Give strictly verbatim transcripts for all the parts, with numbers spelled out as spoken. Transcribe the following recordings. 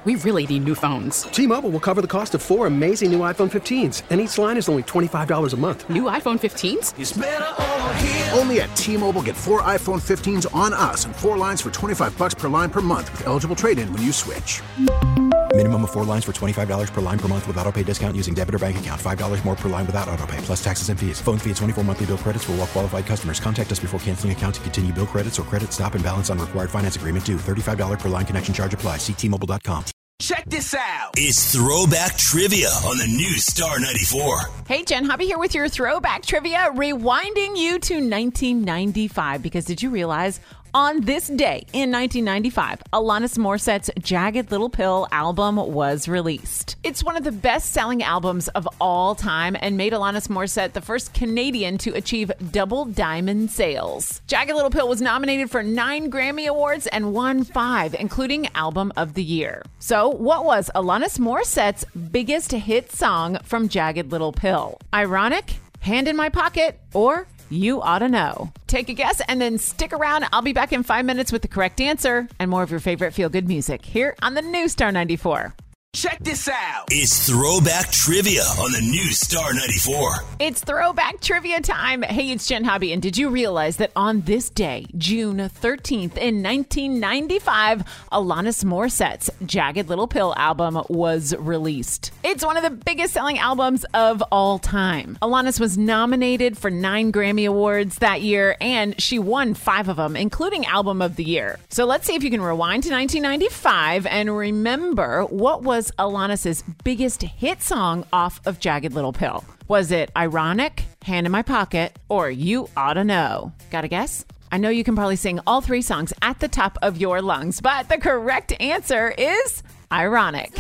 We really need new phones. T-Mobile will cover the cost of four amazing new iPhone fifteens, and each line is only twenty-five dollars a month. New iPhone fifteens? It's better over here. Only at T-Mobile, get four iPhone fifteens on us and four lines for twenty-five dollars per line per month with eligible trade-in when you switch. Minimum of four lines for twenty-five dollars per line per month with autopay discount using debit or bank account. five dollars more per line without autopay, plus taxes and fees. Phone fee at twenty-four monthly bill credits for well-qualified customers. Contact us before canceling account to continue bill credits or credit stop and balance on required finance agreement due. thirty-five dollars per line connection charge applies. See T Mobile dot com. Check this out. It's Throwback Trivia on the new Star ninety-four. Hey, Jen Hobby here with your Throwback Trivia, rewinding you to nineteen ninety-five. Because did you realize on this day in nineteen ninety-five, Alanis Morissette's Jagged Little Pill album was released. It's one of the best-selling albums of all time and made Alanis Morissette the first Canadian to achieve double diamond sales. Jagged Little Pill was nominated for nine Grammy Awards and won five, including Album of the Year. So, what was Alanis Morissette's biggest hit song from Jagged Little Pill? Ironic, Hand in My Pocket, or You Oughta Know? Take a guess and then stick around. I'll be back in five minutes with the correct answer and more of your favorite feel-good music here on the new Star ninety-four. Check this out. It's Throwback Trivia on the new Star ninety-four. It's Throwback Trivia time. Hey, it's Jen Hobby, and did you realize that on this day, June thirteenth in nineteen ninety-five, Alanis Morissette's Jagged Little Pill album was released? It's one of the biggest selling albums of all time. Alanis was nominated for nine Grammy Awards that year, and she won five of them, including Album of the Year. So let's see if you can rewind to nineteen ninety-five and remember what was Alanis's biggest hit song off of Jagged Little Pill. Was it Ironic, Hand in My Pocket, or You Oughta Know? Got a guess? I know you can probably sing all three songs at the top of your lungs, but the correct answer is Ironic.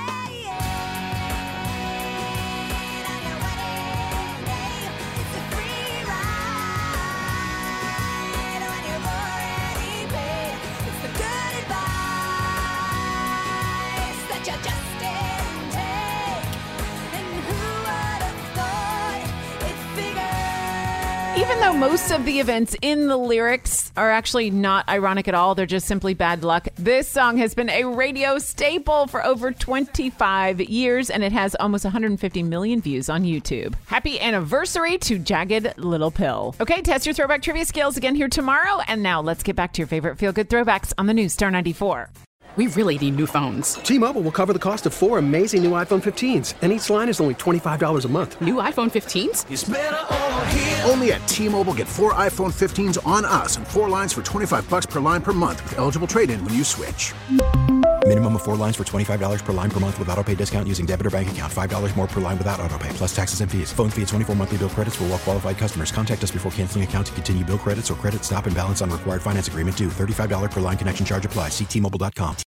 Even though most of the events in the lyrics are actually not ironic at all, they're just simply bad luck, this song has been a radio staple for over twenty-five years, and it has almost one hundred fifty million views on YouTube. Happy anniversary to Jagged Little Pill. Okay, test your throwback trivia skills again here tomorrow, and now let's get back to your favorite feel-good throwbacks on the new Star ninety-four. We really need new phones. T-Mobile will cover the cost of four amazing new iPhone fifteens, and each line is only twenty-five dollars a month. New iPhone fifteens? It's better over here. Only at T-Mobile, get four iPhone fifteens on us and four lines for twenty-five dollars per line per month with eligible trade-in when you switch. Minimum of four lines for twenty-five dollars per line per month with autopay discount using debit or bank account. five dollars more per line without autopay, plus taxes and fees. Phone fee at twenty-four monthly bill credits for well-qualified customers. Contact us before canceling account to continue bill credits or credit stop and balance on required finance agreement due. thirty-five dollars per line connection charge applies. See T Mobile dot com.